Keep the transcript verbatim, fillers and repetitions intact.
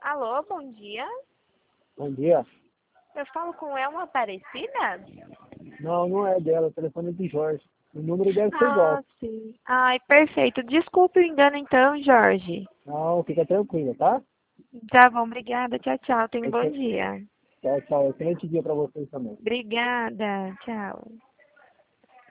Alô, bom dia. Bom dia. Eu falo com Elma Aparecida? Não, não é dela, o telefone é de Jorge. O número deve ser igual. Ah, sim. Ai, perfeito. Desculpe o engano então, Jorge. Não, fica tranquila, tá? Tá bom, obrigada. Tchau, tchau. Tenha um bom Esse- dia. Tchau, tchau. Excelente dia para vocês também. Obrigada. Tchau.